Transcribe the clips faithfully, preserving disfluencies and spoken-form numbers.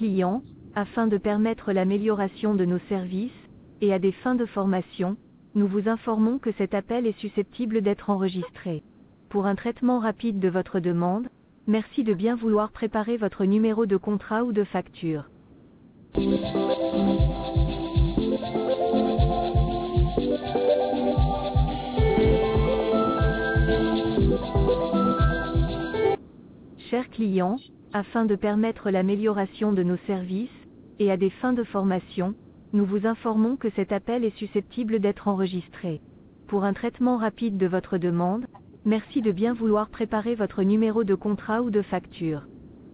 clients, afin de permettre l'amélioration de nos services, et à des fins de formation, nous vous informons que cet appel est susceptible d'être enregistré. Pour un traitement rapide de votre demande, merci de bien vouloir préparer votre numéro de contrat ou de facture. Chers clients, afin de permettre l'amélioration de nos services, et à des fins de formation, nous vous informons que cet appel est susceptible d'être enregistré. Pour un traitement rapide de votre demande, merci de bien vouloir préparer votre numéro de contrat ou de facture.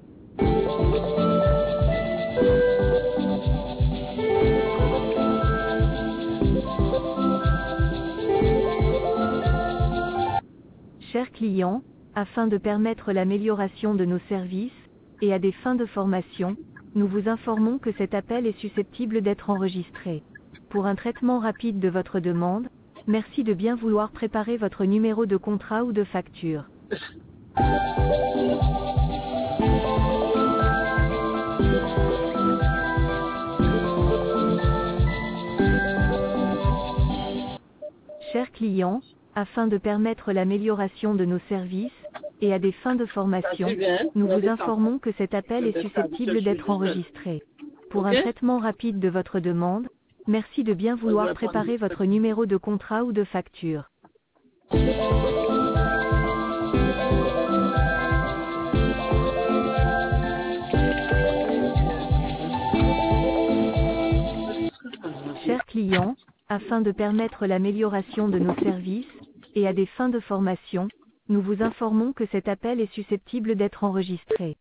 Chers clients, afin de permettre l'amélioration de nos services, et à des fins de formation, nous vous informons que cet appel est susceptible d'être enregistré. Pour un traitement rapide de votre demande, merci de bien vouloir préparer votre numéro de contrat ou de facture. Chers clients, afin de permettre l'amélioration de nos services, et à des fins de formation, nous vous informons que cet appel est susceptible d'être enregistré. Pour un traitement rapide de votre demande, merci de bien vouloir préparer votre numéro de contrat ou de facture. Chers clients, afin de permettre l'amélioration de nos services, et à des fins de formation, nous vous informons que cet appel est susceptible d'être enregistré.